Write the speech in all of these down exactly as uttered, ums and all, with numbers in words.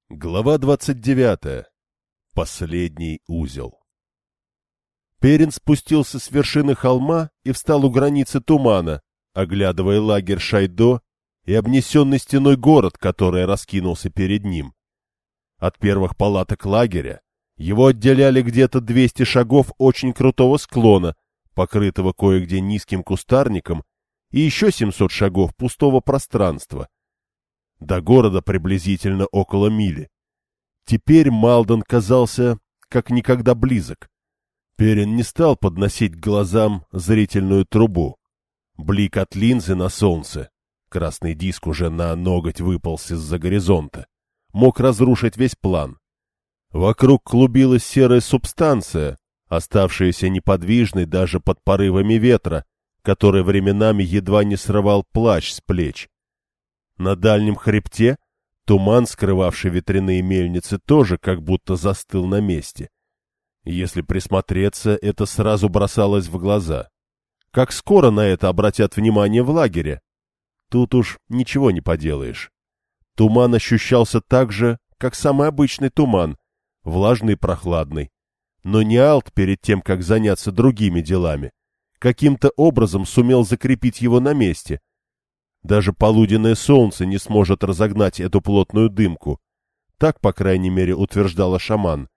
Глава двадцать девятая. Последний узел. Перин спустился с вершины холма и встал у границы тумана, оглядывая лагерь Шайдо и обнесенный стеной город, который раскинулся перед ним. От первых палаток лагеря его отделяли где-то двести шагов очень крутого склона, покрытого кое-где низким кустарником, и еще семьсот шагов пустого пространства. До города приблизительно около мили. Теперь Малден казался как никогда близок. Перин не стал подносить к глазам зрительную трубу. Блик от линзы на солнце, красный диск уже на ноготь выполз из-за горизонта, мог разрушить весь план. Вокруг клубилась серая субстанция, оставшаяся неподвижной даже под порывами ветра, который временами едва не срывал плащ с плеч. На дальнем хребте туман, скрывавший ветряные мельницы, тоже как будто застыл на месте. Если присмотреться, это сразу бросалось в глаза. Как скоро на это обратят внимание в лагере? Тут уж ничего не поделаешь. Туман ощущался так же, как самый обычный туман, влажный и прохладный. Но Ниалт, перед тем, как заняться другими делами, каким-то образом сумел закрепить его на месте. Даже полуденное солнце не сможет разогнать эту плотную дымку. Так, по крайней мере, утверждала шаман.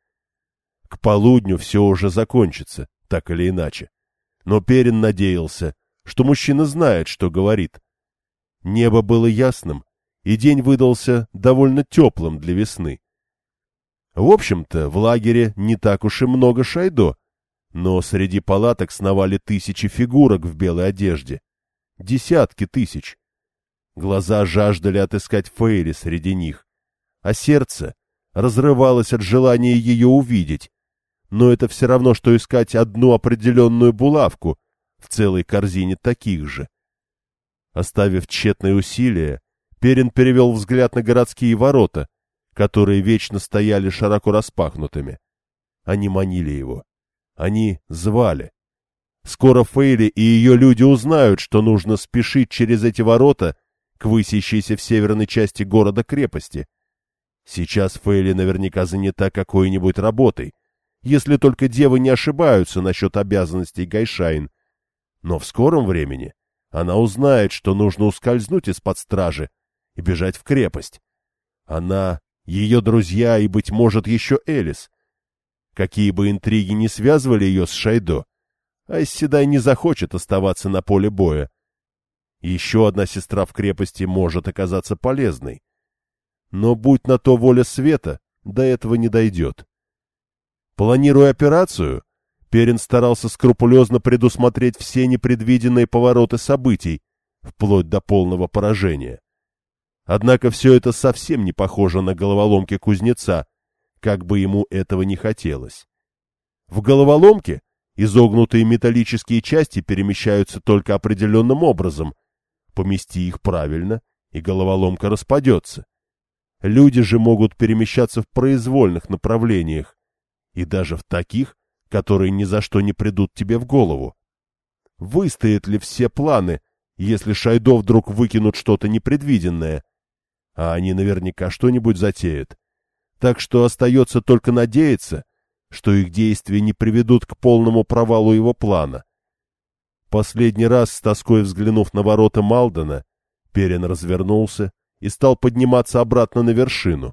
К полудню все уже закончится, так или иначе. Но Перин надеялся, что мужчина знает, что говорит. Небо было ясным, и день выдался довольно теплым для весны. В общем-то, в лагере не так уж и много Шайдо, но среди палаток сновали тысячи фигурок в белой одежде. Десятки тысяч. Глаза жаждали отыскать Фейри среди них, а сердце разрывалось от желания ее увидеть. Но это все равно, что искать одну определенную булавку в целой корзине таких же. Оставив тщетные усилия, Перин перевел взгляд на городские ворота, которые вечно стояли широко распахнутыми. Они манили его. Они звали. Скоро Фейри и ее люди узнают, что нужно спешить через эти ворота к высящейся в северной части города-крепости. Сейчас Фейли наверняка занята какой-нибудь работой, если только девы не ошибаются насчет обязанностей Гайшайн. Но в скором времени она узнает, что нужно ускользнуть из-под стражи и бежать в крепость. Она, ее друзья и, быть может, еще Элис. Какие бы интриги ни связывали ее с Шайдо, Айс Седай не захочет оставаться на поле боя. Еще одна сестра в крепости может оказаться полезной. Но, будь на то воля света, до этого не дойдет. Планируя операцию, Перин старался скрупулезно предусмотреть все непредвиденные повороты событий, вплоть до полного поражения. Однако все это совсем не похоже на головоломки кузнеца, как бы ему этого не хотелось. В головоломке изогнутые металлические части перемещаются только определенным образом. Помести их правильно, и головоломка распадется. Люди же могут перемещаться в произвольных направлениях, и даже в таких, которые ни за что не придут тебе в голову. Выстоят ли все планы, если Шайдо вдруг выкинут что-то непредвиденное? А они наверняка что-нибудь затеют. Так что остается только надеяться, что их действия не приведут к полному провалу его плана. Последний раз, с тоской взглянув на ворота Малдена, Перин развернулся и стал подниматься обратно на вершину.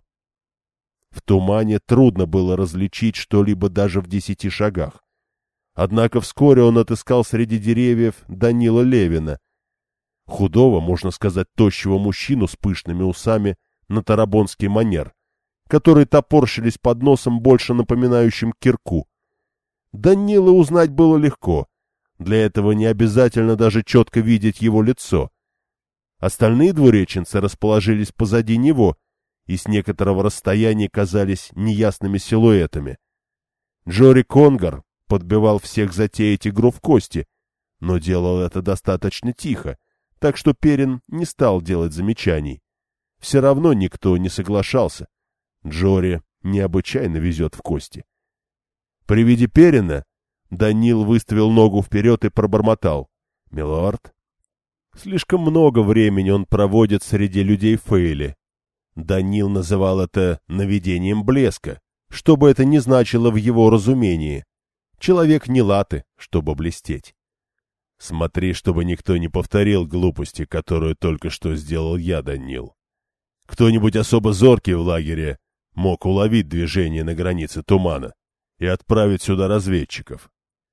В тумане трудно было различить что-либо даже в десяти шагах. Однако вскоре он отыскал среди деревьев Данила Левина, худого, можно сказать, тощего мужчину с пышными усами на тарабонский манер, которые топорщились под носом, больше напоминающим кирку. Данила узнать было легко. Для этого не обязательно даже четко видеть его лицо. Остальные двуреченцы расположились позади него и с некоторого расстояния казались неясными силуэтами. Джори Конгар подбивал всех затеять игру в кости, но делал это достаточно тихо, так что Перин не стал делать замечаний. Все равно никто не соглашался. Джори необычайно везет в кости. При виде Перина Данил выставил ногу вперед и пробормотал: «Милорд». Слишком много времени он проводит среди людей Фейли. Данил называл это наведением блеска, что бы это ни значило в его разумении. Человек не латы, чтобы блестеть. Смотри, чтобы никто не повторил глупости, которую только что сделал я, Данил. Кто-нибудь особо зоркий в лагере мог уловить движение на границе тумана и отправить сюда разведчиков.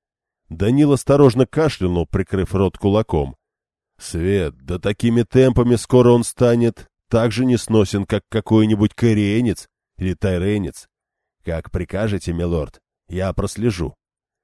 Данил осторожно кашлянул, прикрыв рот кулаком. Свет, да такими темпами скоро он станет так же несносен, как какой-нибудь кориенец или тайренец. Как прикажете, милорд, я прослежу.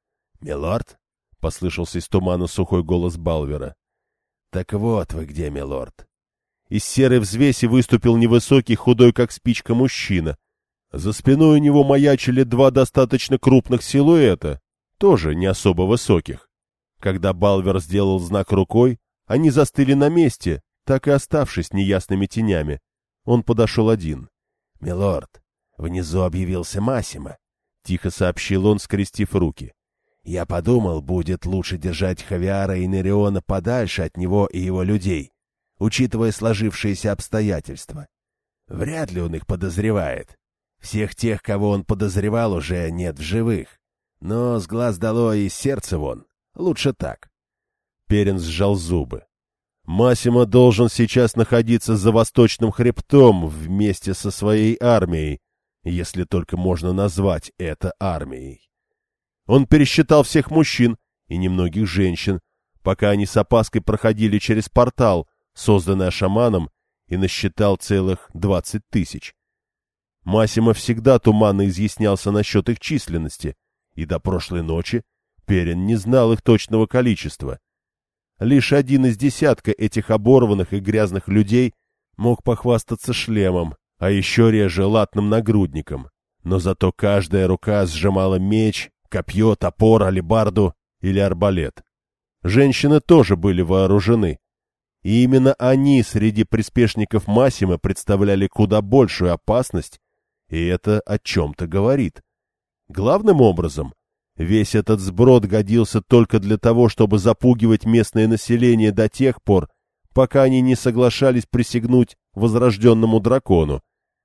— Милорд? — послышался из тумана сухой голос Балвера. — Так вот вы где, милорд. Из серой взвеси выступил невысокий, худой как спичка мужчина. За спиной у него маячили два достаточно крупных силуэта, тоже не особо высоких. Когда Балвер сделал знак рукой, они застыли на месте, так и оставшись неясными тенями. Он подошел один. — Милорд, внизу объявился Массимо, — тихо сообщил он, скрестив руки. — Я подумал, будет лучше держать Хавиара и Нериона подальше от него и его людей, учитывая сложившиеся обстоятельства. Вряд ли он их подозревает. Всех тех, кого он подозревал, уже нет в живых. Но с глаз долой и сердца вон. Лучше так. Перин сжал зубы. Массимо должен сейчас находиться за восточным хребтом вместе со своей армией, если только можно назвать это армией. Он пересчитал всех мужчин и немногих женщин, пока они с опаской проходили через портал, созданный шаманом, и насчитал целых двадцать тысяч. Массимо всегда туманно изъяснялся насчет их численности, и до прошлой ночи Перин не знал их точного количества. Лишь один из десятка этих оборванных и грязных людей мог похвастаться шлемом, а еще реже латным нагрудником. Но зато каждая рука сжимала меч, копье, топор, алебарду или арбалет. Женщины тоже были вооружены. И именно они среди приспешников Массимо представляли куда большую опасность, и это о чем-то говорит. Главным образом, весь этот сброд годился только для того, чтобы запугивать местное население до тех пор, пока они не соглашались присягнуть возрожденному дракону.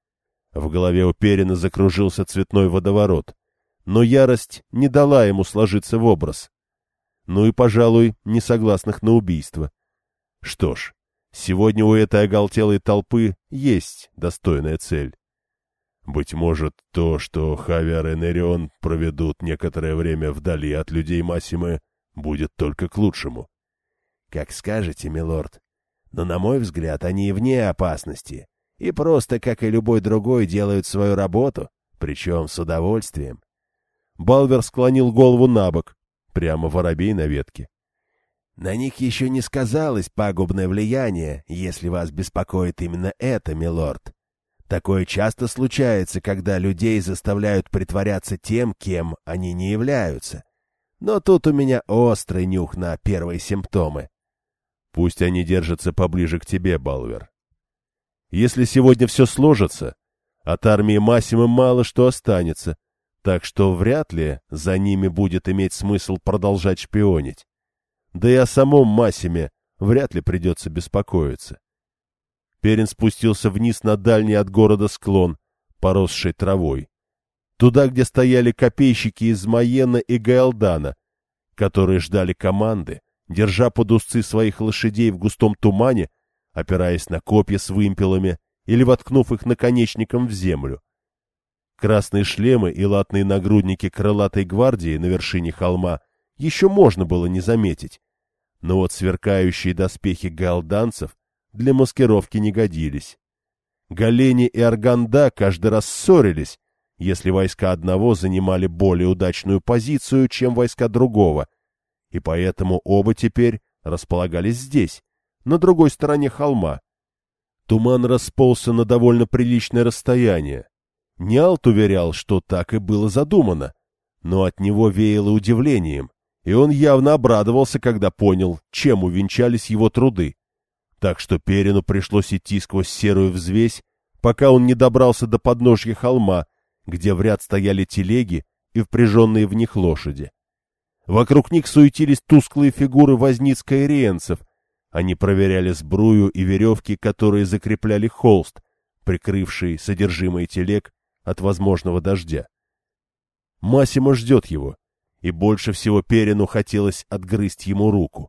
В голове у Перина закружился цветной водоворот, но ярость не дала ему сложиться в образ. Ну и, пожалуй, несогласных на убийство. Что ж, сегодня у этой оголтелой толпы есть достойная цель. Быть может, то, что Хавиар и Нерион проведут некоторое время вдали от людей Массимо, будет только к лучшему. — Как скажете, милорд. Но, на мой взгляд, они и вне опасности, и просто, как и любой другой, делают свою работу, причем с удовольствием. Балвер склонил голову набок, прямо воробей на ветке. — На них еще не сказалось пагубное влияние, если вас беспокоит именно это, милорд. Такое часто случается, когда людей заставляют притворяться тем, кем они не являются. Но тут у меня острый нюх на первые симптомы. Пусть они держатся поближе к тебе, Балвер. Если сегодня все сложится, от армии Массимо мало что останется, так что вряд ли за ними будет иметь смысл продолжать шпионить. Да и о самом Массиме вряд ли придется беспокоиться. Перин спустился вниз на дальний от города склон, поросший травой. Туда, где стояли копейщики из Майена и Гаэлдана, которые ждали команды, держа под узцы своих лошадей в густом тумане, опираясь на копья с вымпелами или воткнув их наконечником в землю. Красные шлемы и латные нагрудники крылатой гвардии на вершине холма еще можно было не заметить, но вот сверкающие доспехи гаэлданцев для маскировки не годились. Галени и Арганда каждый раз ссорились, если войска одного занимали более удачную позицию, чем войска другого, и поэтому оба теперь располагались здесь, на другой стороне холма. Туман расползся на довольно приличное расстояние. Ниалт уверял, что так и было задумано, но от него веяло удивлением, и он явно обрадовался, когда понял, чем увенчались его труды. Так что Перину пришлось идти сквозь серую взвесь, пока он не добрался до подножья холма, где в ряд стояли телеги и впряженные в них лошади. Вокруг них суетились тусклые фигуры возниц каириенцев. Они проверяли сбрую и веревки, которые закрепляли холст, прикрывший содержимое телег от возможного дождя. Массимо ждет его, и больше всего Перину хотелось отгрызть ему руку.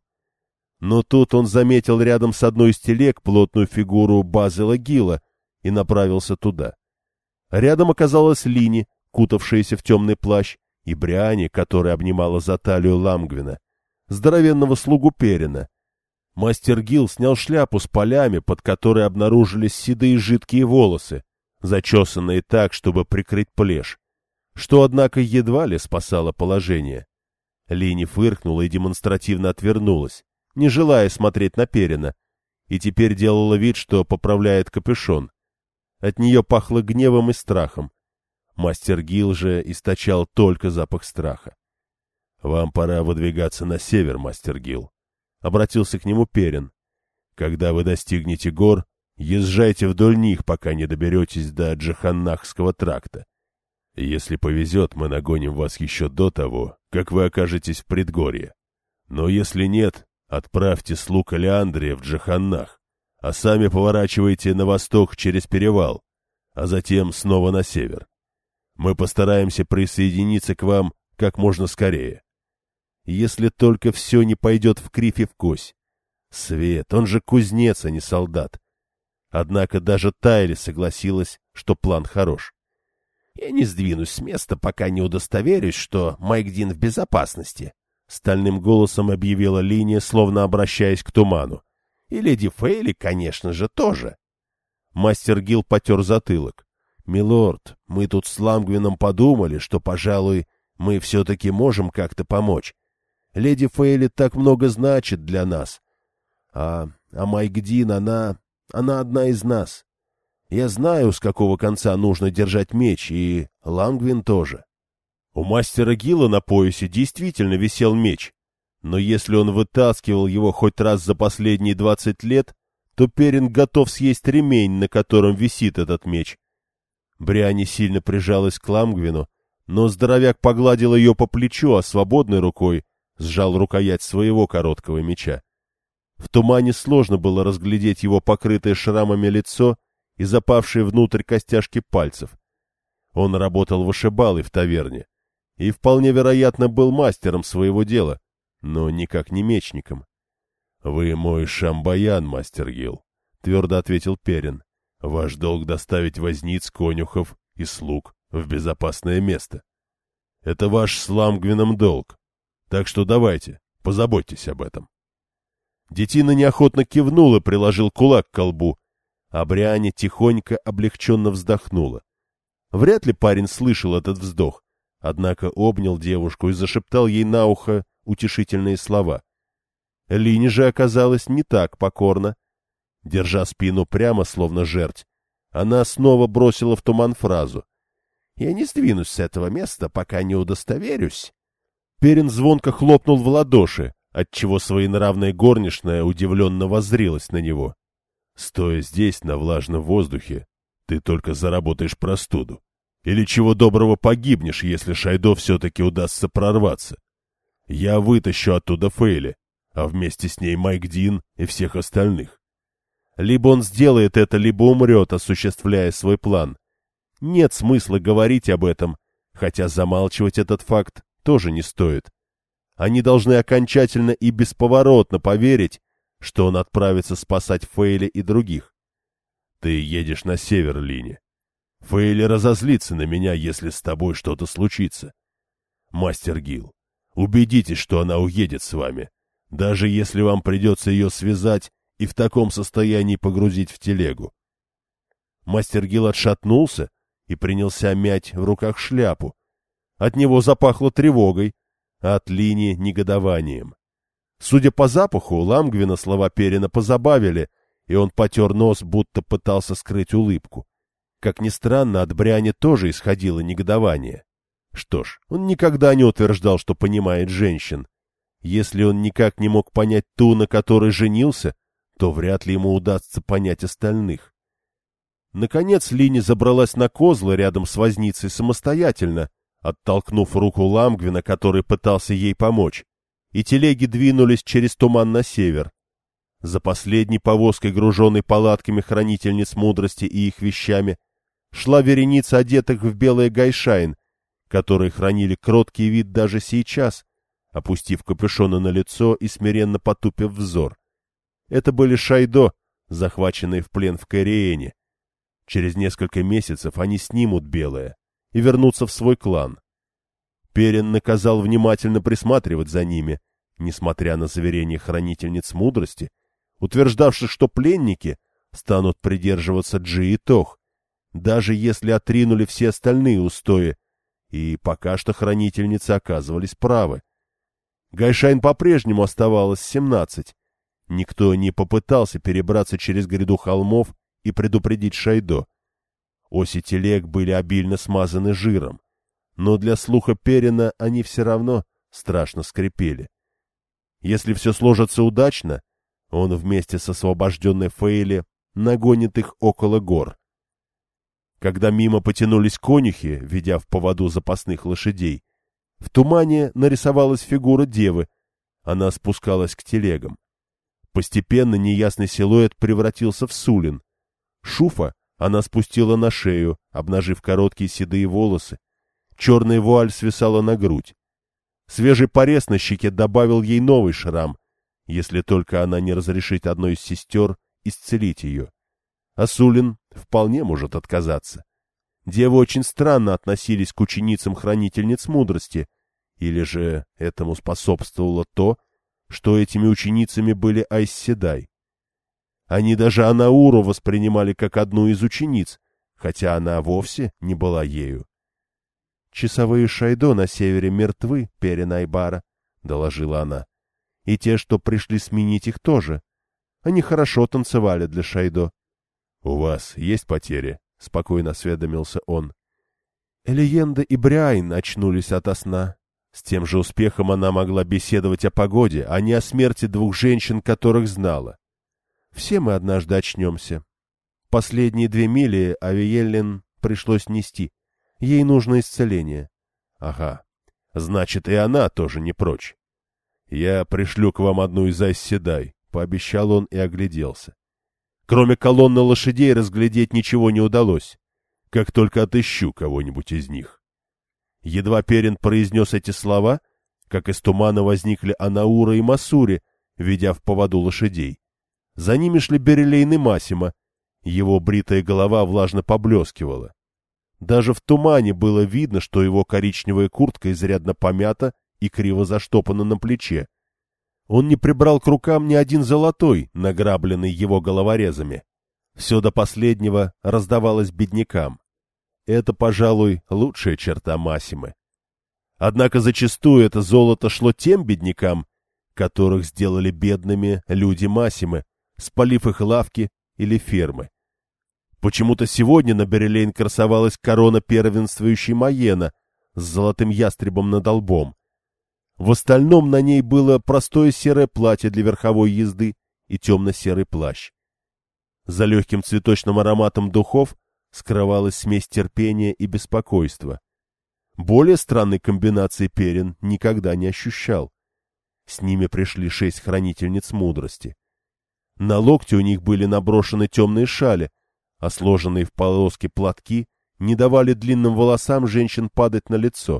Но тут он заметил рядом с одной из телег плотную фигуру Базела Гилла и направился туда. Рядом оказалась Лини, кутавшаяся в темный плащ, и Бриани, которая обнимала за талию Ламгвина, здоровенного слугу Перина. Мастер Гилл снял шляпу с полями, под которой обнаружились седые жидкие волосы, зачесанные так, чтобы прикрыть плешь, что, однако, едва ли спасало положение. Лини фыркнула и демонстративно отвернулась, не желая смотреть на Перина, и теперь делала вид, что поправляет капюшон. От нее пахло гневом и страхом. Мастер Гилл же источал только запах страха. — Вам пора выдвигаться на север, мастер Гилл. — обратился к нему Перин. — Когда вы достигнете гор, езжайте вдоль них, пока не доберетесь до Джаханнахского тракта. Если повезет, мы нагоним вас еще до того, как вы окажетесь в предгорье. Но если нет, отправьте слуг Элеандрия в Джаханнах, а сами поворачивайте на восток через перевал, а затем снова на север. Мы постараемся присоединиться к вам как можно скорее. Если только все не пойдет в кривь и в кось. Свет, он же кузнец, а не солдат. Однако даже Тайли согласилась, что план хорош. «Я не сдвинусь с места, пока не удостоверюсь, что Майгдин в безопасности», — стальным голосом объявила Линия, словно обращаясь к туману. «И леди Фейли, конечно же, тоже». Мастер Гилл потер затылок. «Милорд, мы тут с Ламгвином подумали, что, пожалуй, мы все-таки можем как-то помочь. Леди Фейли так много значит для нас. А, а Майгдин, она... она одна из нас. Я знаю, с какого конца нужно держать меч, и Ламгвин тоже». У мастера Гилла на поясе действительно висел меч, но если он вытаскивал его хоть раз за последние двадцать лет, то Перин готов съесть ремень, на котором висит этот меч. Бриани сильно прижалась к Ламгвину, но здоровяк погладил ее по плечу, а свободной рукой сжал рукоять своего короткого меча. В тумане сложно было разглядеть его покрытое шрамами лицо и запавшие внутрь костяшки пальцев. Он работал вышибалой в таверне и вполне вероятно был мастером своего дела, но никак не мечником. — Вы мой шамбаян, мастер Гилл, — твердо ответил Перин. — Ваш долг доставить возниц, конюхов и слуг в безопасное место. Это ваш с Ламгвином долг, так что давайте, позаботьтесь об этом. Детина неохотно кивнул и приложил кулак к колбу, а Бриани тихонько облегченно вздохнула. Вряд ли парень слышал этот вздох, однако обнял девушку и зашептал ей на ухо утешительные слова. Лини же оказалась не так покорна. Держа спину прямо, словно жерть, она снова бросила в туман фразу. «Я не сдвинусь с этого места, пока не удостоверюсь». Перин звонко хлопнул в ладоши, отчего своенравная горничная удивленно воззрилась на него. «Стоя здесь, на влажном воздухе, ты только заработаешь простуду. Или чего доброго погибнешь, если Шайдо все-таки удастся прорваться. Я вытащу оттуда Фейли, а вместе с ней Майгдин и всех остальных. Либо он сделает это, либо умрет, осуществляя свой план. Нет смысла говорить об этом, хотя замалчивать этот факт тоже не стоит. Они должны окончательно и бесповоротно поверить, что он отправится спасать Фейли и других. Ты едешь на север, Лини. Фейли разозлится на меня, если с тобой что-то случится. Мастер Гилл, убедитесь, что она уедет с вами, даже если вам придется ее связать и в таком состоянии погрузить в телегу. Мастер Гилл отшатнулся и принялся мять в руках шляпу. От него запахло тревогой, а от Лини — негодованием. Судя по запаху, Ламгвина слова Перина позабавили, и он потер нос, будто пытался скрыть улыбку. Как ни странно, от Бриани тоже исходило негодование. Что ж, он никогда не утверждал, что понимает женщин. Если он никак не мог понять ту, на которой женился, то вряд ли ему удастся понять остальных. Наконец Лини забралась на козлы рядом с возницей самостоятельно, оттолкнув руку Ламгвина, который пытался ей помочь, и телеги двинулись через туман на север. За последней повозкой, груженной палатками хранительниц мудрости и их вещами, шла вереница одетых в белое гайшайн, которые хранили кроткий вид даже сейчас, опустив капюшоны на лицо и смиренно потупив взор. Это были шайдо, захваченные в плен в Кэриэне. Через несколько месяцев они снимут белое и вернутся в свой клан. Перин наказал внимательно присматривать за ними, несмотря на заверения хранительниц мудрости, утверждавших, что пленники станут придерживаться Джи и Тох, даже если отринули все остальные устои, и пока что хранительницы оказывались правы. Гайшайн по-прежнему оставалось семнадцать. Никто не попытался перебраться через гряду холмов и предупредить Шайдо. Оси телег были обильно смазаны жиром, но для слуха Перина они все равно страшно скрипели. Если все сложится удачно, он вместе с освобожденной Фейли нагонит их около гор. Когда мимо потянулись конюхи, ведя в поводу запасных лошадей, в тумане нарисовалась фигура девы, она спускалась к телегам. Постепенно неясный силуэт превратился в Сулин. Шуфа она спустила на шею, обнажив короткие седые волосы. Черная вуаль свисала на грудь. Свежий порез на щеке добавил ей новый шрам, если только она не разрешит одной из сестер исцелить ее. А Сулин вполне может отказаться. Девы очень странно относились к ученицам хранительниц мудрости, или же этому способствовало то, что этими ученицами были Айсседай. Они даже Анауру воспринимали как одну из учениц, хотя она вовсе не была ею. — Часовые Шайдо на севере мертвы, Перин Айбара, — доложила она. — И те, что пришли сменить их, тоже. Они хорошо танцевали для Шайдо. — У вас есть потери? — спокойно осведомился он. Элиенда и Бряин очнулись ото сна. С тем же успехом она могла беседовать о погоде, а не о смерти двух женщин, которых знала. Все мы однажды очнемся. Последние две мили Авиеллин пришлось нести. Ей нужно исцеление. Ага, значит, и она тоже не прочь. Я пришлю к вам одну из Айсседай, — пообещал он и огляделся. Кроме колонны лошадей разглядеть ничего не удалось, как только отыщу кого-нибудь из них. Едва Перин произнес эти слова, как из тумана возникли Анаура и Масури, ведя в поводу лошадей. За ними шли Берелейн и Массимо, его бритая голова влажно поблескивала. Даже в тумане было видно, что его коричневая куртка изрядно помята и криво заштопана на плече. Он не прибрал к рукам ни один золотой, награбленный его головорезами. Все до последнего раздавалось беднякам. Это, пожалуй, лучшая черта Массимы. Однако зачастую это золото шло тем беднякам, которых сделали бедными люди Массимы, спалив их лавки или фермы. Почему-то сегодня на Берелейн красовалась корона первенствующей Маена с золотым ястребом над лбом. В остальном на ней было простое серое платье для верховой езды и темно-серый плащ. За легким цветочным ароматом духов скрывалась смесь терпения и беспокойства. Более странной комбинации Перин никогда не ощущал. С ними пришли шесть хранительниц мудрости. На локте у них были наброшены темные шали, а сложенные в полоски платки не давали длинным волосам женщин падать на лицо.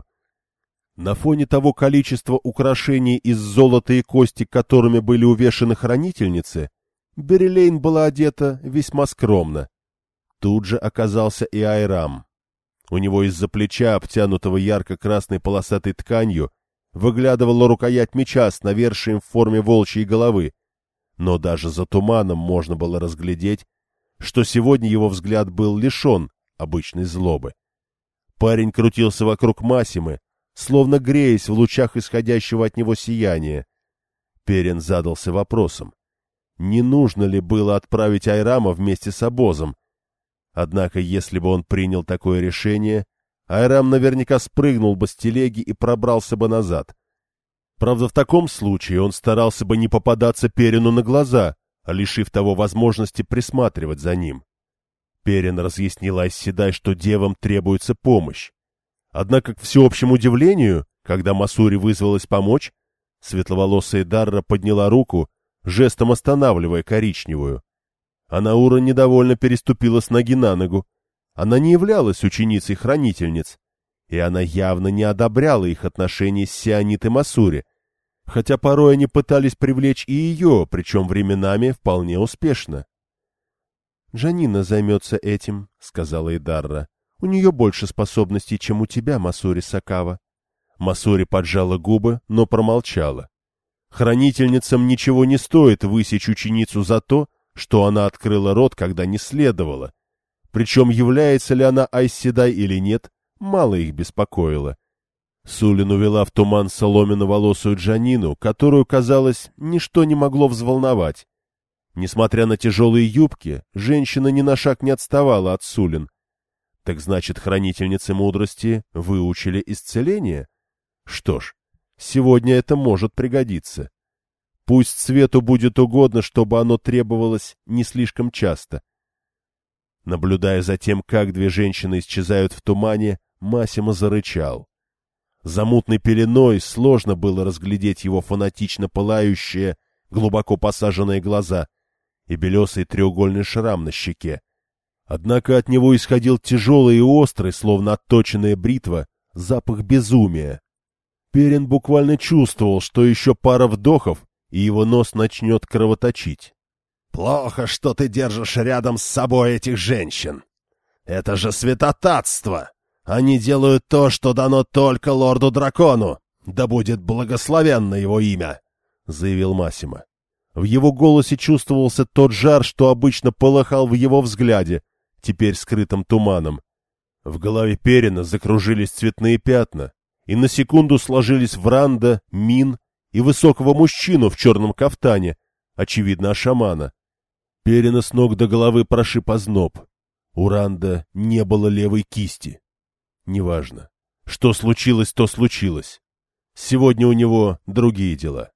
На фоне того количества украшений из золота и кости, которыми были увешаны хранительницы, Берелейн была одета весьма скромно. Тут же оказался и Айрам. У него из-за плеча, обтянутого ярко-красной полосатой тканью, выглядывала рукоять меча с навершием в форме волчьей головы, но даже за туманом можно было разглядеть, что сегодня его взгляд был лишен обычной злобы. Парень крутился вокруг Массимы, словно греясь в лучах исходящего от него сияния. Перин задался вопросом, не нужно ли было отправить Айрама вместе с обозом. Однако, если бы он принял такое решение, Айрам наверняка спрыгнул бы с телеги и пробрался бы назад. Правда, в таком случае он старался бы не попадаться Перину на глаза, лишив того возможности присматривать за ним. Перин разъяснил Айсседай, что девам требуется помощь. Однако, к всеобщему удивлению, когда Масури вызвалась помочь, светловолосая Дарра подняла руку, жестом останавливая коричневую. Анаура недовольно переступила с ноги на ногу. Она не являлась ученицей хранительниц, и она явно не одобряла их отношения с Сионит и Масури, хотя порой они пытались привлечь и ее, причем временами вполне успешно. — Джанина займется этим, — сказала Идарра. — У нее больше способностей, чем у тебя, Масури Сакава. Масури поджала губы, но промолчала. Хранительницам ничего не стоит высечь ученицу за то, что она открыла рот, когда не следовало. Причем является ли она Айсседай или нет, мало их беспокоило. Сулин увела в туман соломенно-волосую Джанину, которую, казалось, ничто не могло взволновать. Несмотря на тяжелые юбки, женщина ни на шаг не отставала от Сулин. Так значит, хранительницы мудрости выучили исцеление? Что ж, сегодня это может пригодиться. Пусть Свету будет угодно, чтобы оно требовалось не слишком часто. Наблюдая за тем, как две женщины исчезают в тумане, Массимо зарычал. За мутной пеленой сложно было разглядеть его фанатично пылающие, глубоко посаженные глаза и белесый треугольный шрам на щеке. Однако от него исходил тяжелый и острый, словно отточенная бритва, запах безумия. Перин буквально чувствовал, что еще пара вдохов, и его нос начнет кровоточить. — Плохо, что ты держишь рядом с собой этих женщин. Это же святотатство! Они делают то, что дано только лорду-дракону. Да будет благословенно его имя! — заявил Массимо. В его голосе чувствовался тот жар, что обычно полыхал в его взгляде, теперь скрытым туманом. В голове Перина закружились цветные пятна, и на секунду сложились в Ранда, Мин и высокого мужчину в черном кафтане, очевидно, шамана. Перина с ног до головы прошиб озноб. У Ранда не было левой кисти. Неважно. Что случилось, то случилось. Сегодня у него другие дела.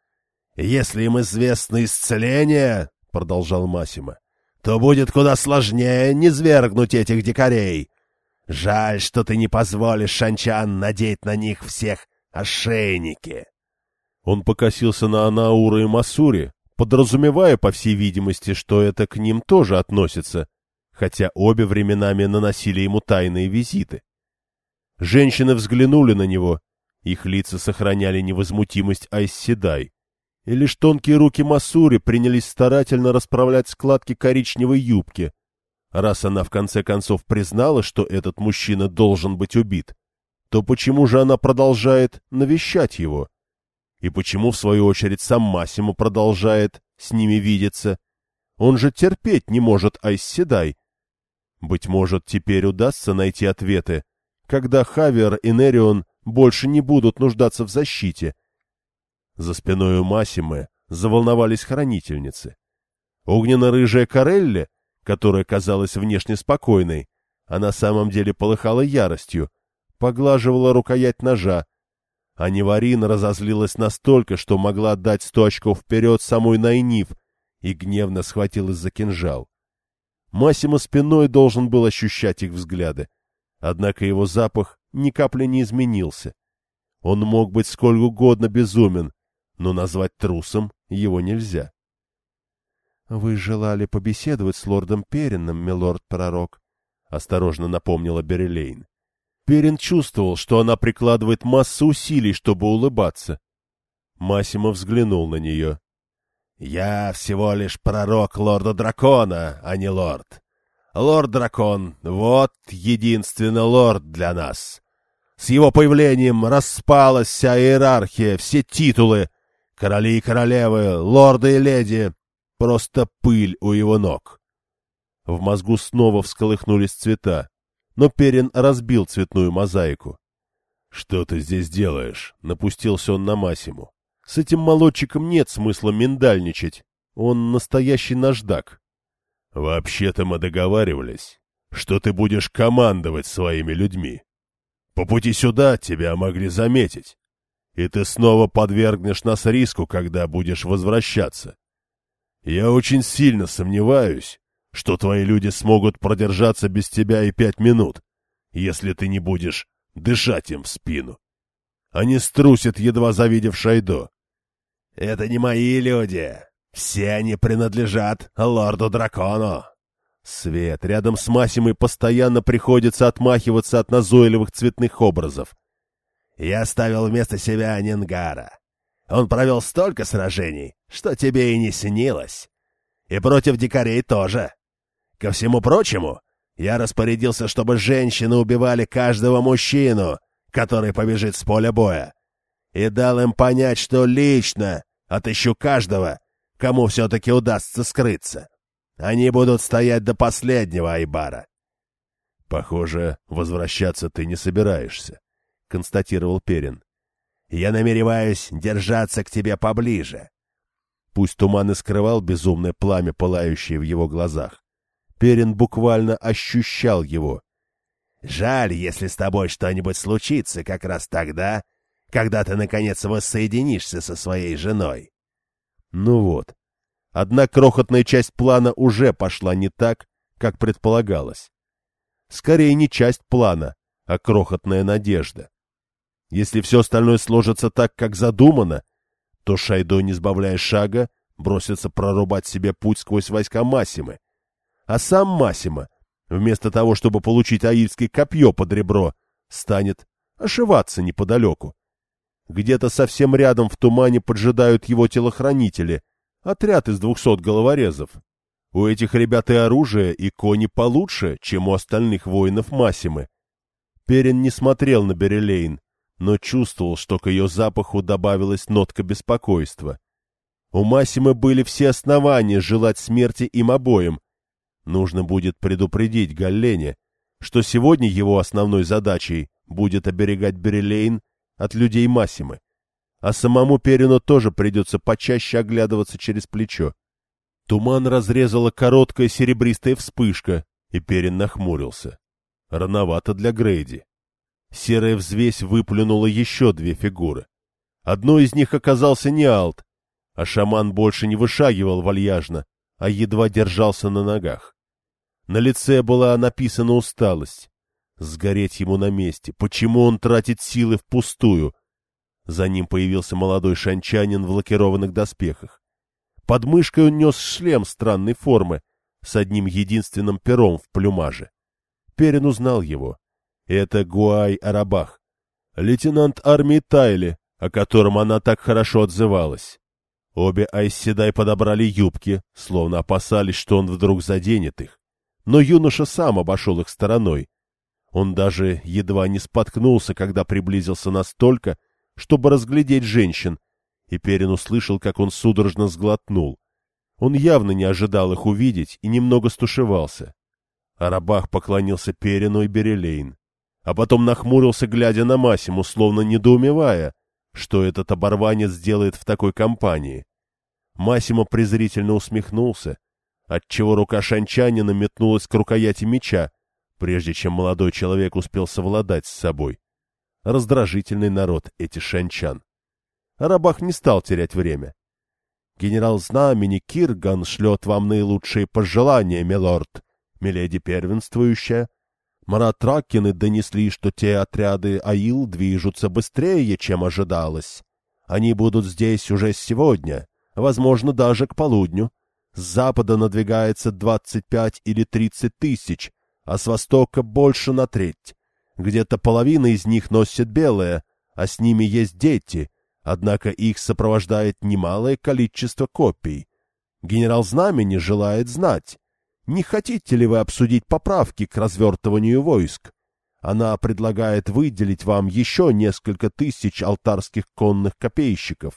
— Если им известно исцеление, — продолжал Массимо, — то будет куда сложнее низвергнуть этих дикарей. Жаль, что ты не позволишь Шанчан надеть на них всех ошейники. Он покосился на Анаура и Масури, подразумевая, по всей видимости, что это к ним тоже относится, хотя обе временами наносили ему тайные визиты. Женщины взглянули на него, их лица сохраняли невозмутимость Айсседай, и лишь тонкие руки Масури принялись старательно расправлять складки коричневой юбки. Раз она в конце концов признала, что этот мужчина должен быть убит, то почему же она продолжает навещать его? И почему, в свою очередь, сам Массимо продолжает с ними видеться? Он же терпеть не может Айсседай. Быть может, теперь удастся найти ответы, когда Хавиар и Нерион больше не будут нуждаться в защите. За спиной у Массимо заволновались хранительницы. Огненно-рыжая Карелли, которая казалась внешне спокойной, а на самом деле полыхала яростью, поглаживала рукоять ножа, а Неварин разозлилась настолько, что могла дать сто очков вперед самой Найниф, и гневно схватилась за кинжал. Массимо спиной должен был ощущать их взгляды, однако его запах ни капли не изменился. Он мог быть сколь угодно безумен, но назвать трусом его нельзя. — Вы желали побеседовать с лордом Перином, милорд-пророк? — осторожно напомнила Берелейн. Перин чувствовал, что она прикладывает массу усилий, чтобы улыбаться. Массимо взглянул на нее. — Я всего лишь пророк лорда-дракона, а не лорд. Лорд-дракон — вот единственный лорд для нас. С его появлением распалась вся иерархия, все титулы. Короли и королевы, лорды и леди — просто пыль у его ног. В мозгу снова всколыхнулись цвета, но Перин разбил цветную мозаику. — Что ты здесь делаешь? — напустился он на Массиму. С этим молодчиком нет смысла миндальничать. Он настоящий наждак. — Вообще-то мы договаривались, что ты будешь командовать своими людьми. По пути сюда тебя могли заметить, и ты снова подвергнешь нас риску, когда будешь возвращаться. Я очень сильно сомневаюсь, что твои люди смогут продержаться без тебя и пять минут, если ты не будешь дышать им в спину. Они струсят, едва завидев Шайдо. — Это не мои люди, Все они принадлежат лорду-дракону. Свет, рядом с Масимой постоянно приходится отмахиваться от назойливых цветных образов. Я оставил вместо себя Нингара. Он провел столько сражений, что тебе и не снилось. И против дикарей тоже. Ко всему прочему, я распорядился, чтобы женщины убивали каждого мужчину, который побежит с поля боя, и дал им понять, что лично отыщу каждого, кому все-таки удастся скрыться. Они будут стоять до последнего, Айбара. — Похоже, возвращаться ты не собираешься, — констатировал Перин. — Я намереваюсь держаться к тебе поближе. Пусть туман и скрывал безумное пламя, пылающее в его глазах, Перин буквально ощущал его. — Жаль, если с тобой что-нибудь случится как раз тогда, когда ты, наконец, воссоединишься со своей женой. Ну вот. Одна крохотная часть плана уже пошла не так, как предполагалось. Скорее не часть плана, а крохотная надежда. Если все остальное сложится так, как задумано, то Шайдо, не сбавляя шага, бросится прорубать себе путь сквозь войска Масимы. А сам Масима, вместо того, чтобы получить аильское копье под ребро, станет ошиваться неподалеку. Где-то совсем рядом в тумане поджидают его телохранители, отряд из двухсот головорезов. У этих ребят и оружие, и кони получше, чем у остальных воинов Масимы. Перин не смотрел на Берелейн, но чувствовал, что к ее запаху добавилась нотка беспокойства. У Масимы были все основания желать смерти им обоим. Нужно будет предупредить Галлене, что сегодня его основной задачей будет оберегать Берелейн от людей Масимы, а самому Перину тоже придется почаще оглядываться через плечо. Туман разрезала короткая серебристая вспышка, и Перин нахмурился. Рановато для Грейди. Серая взвесь выплюнула еще две фигуры. Одной из них оказался не Алт, а шаман больше не вышагивал вальяжно, а едва держался на ногах. На лице была написана усталость. Сгореть ему на месте. Почему он тратит силы впустую? За ним появился молодой шанчанин в лакированных доспехах. Под мышкой он нес шлем странной формы с одним единственным пером в плюмаже. Перин узнал его. Это Гуай Арабах, лейтенант армии Тайли, о котором она так хорошо отзывалась. Обе Айсседай подобрали юбки, словно опасались, что он вдруг заденет их. Но юноша сам обошел их стороной. Он даже едва не споткнулся, когда приблизился настолько, чтобы разглядеть женщин, и Перин услышал, как он судорожно сглотнул. Он явно не ожидал их увидеть и немного стушевался. Арабах поклонился Перину и Берелейн, а потом нахмурился, глядя на Масиму, словно недоумевая, что этот оборванец делает в такой компании. Масима презрительно усмехнулся, отчего рука шанчанина метнулась к рукояти меча, прежде чем молодой человек успел совладать с собой. Раздражительный народ эти шанчан. Арабах не стал терять время. «Генерал Знамени Кирган шлет вам наилучшие пожелания, милорд, миледи первенствующая. Маратракины донесли, что те отряды Аил движутся быстрее, чем ожидалось. Они будут здесь уже сегодня, возможно, даже к полудню. С запада надвигается двадцать пять или тридцать тысяч, а с востока больше на треть. Где-то половина из них носит белое, а с ними есть дети, однако их сопровождает немалое количество копий. Генерал Знамени желает знать, не хотите ли вы обсудить поправки к развертыванию войск? Она предлагает выделить вам еще несколько тысяч алтарских конных копейщиков.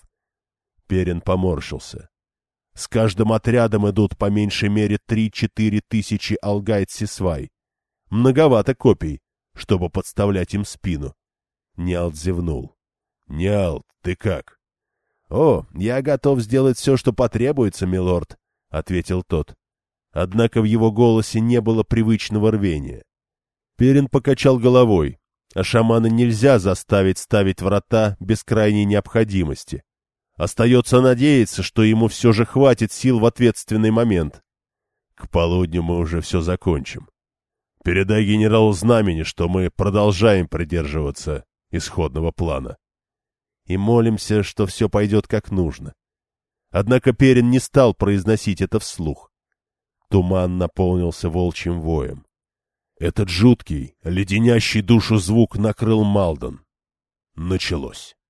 Перин поморщился. С каждым отрядом идут по меньшей мере три-четыре тысячи алгайт-сисвай. Многовато копий, чтобы подставлять им спину. Ниалт зевнул. — Ниалт, ты как? — О, я готов сделать все, что потребуется, милорд, — ответил тот. Однако в его голосе не было привычного рвения. Перин покачал головой, а шамана нельзя заставить ставить врата без крайней необходимости. Остается надеяться, что ему все же хватит сил в ответственный момент. К полудню мы уже все закончим. Передай генералу Знамени, что мы продолжаем придерживаться исходного плана. И молимся, что все пойдет как нужно. Однако Перин не стал произносить это вслух. Туман наполнился волчьим воем. Этот жуткий, леденящий душу звук накрыл Малден. Началось.